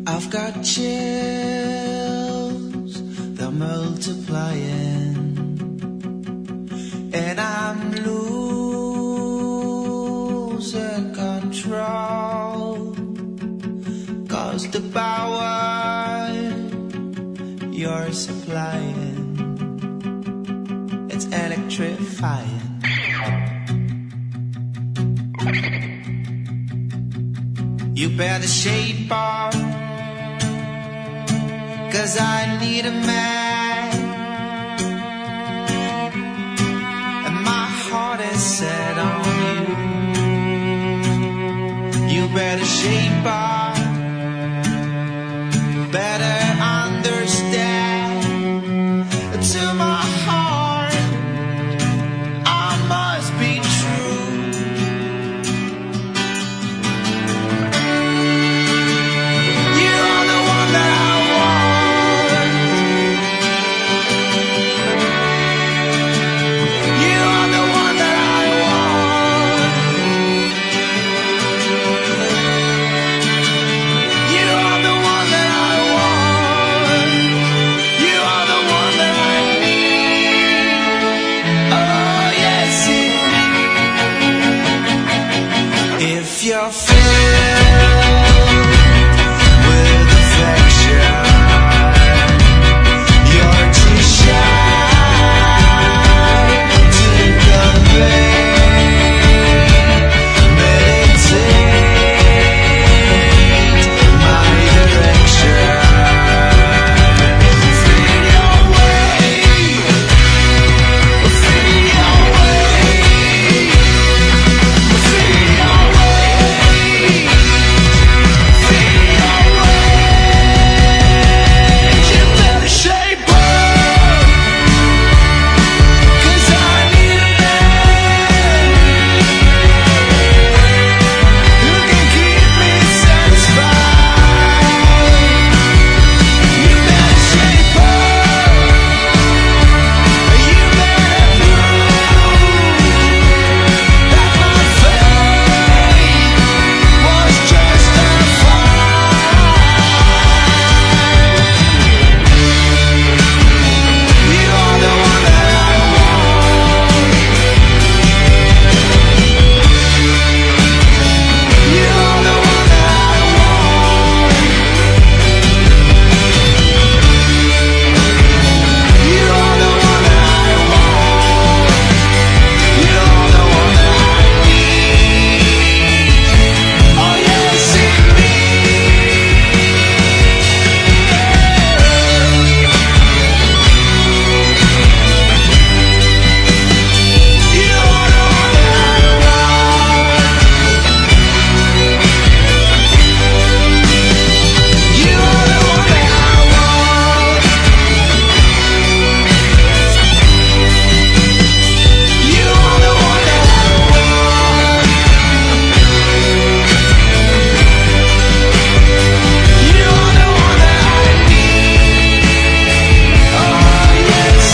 I've got chills, they're multiplying, and I'm losing control, 'cause the power you're supplying, it's electrifying. You bear the shape of, 'cause I need a man, and my heart is set on you. You bear the shape of, better understand. To my heart, I must be true. You are the one that I want. You are the one that I want. You are the one that I want. You are the one that I need. Oh yes, if you're filled with affection, you're too shy to convey. Meditate my direction. Feel your way. Feel your way. Feel your way. Feel your way. You better shape up, 'cause I need a man who can keep me satisfied. You better shape up. You better prove that my faith was justified. You are the one that I want. You are the one that I want. You are the one that I want. You are the one that I need. Oh yes, you are the one that I want. You are the one that I want. You are the one that I want. You are the one that I need. Oh yes,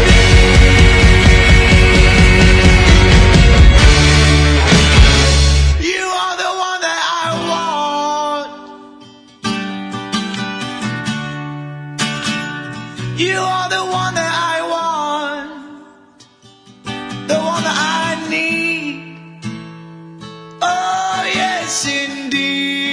you are the one that I want. You are the one that I want. The one that I need. Oh yes, indeed.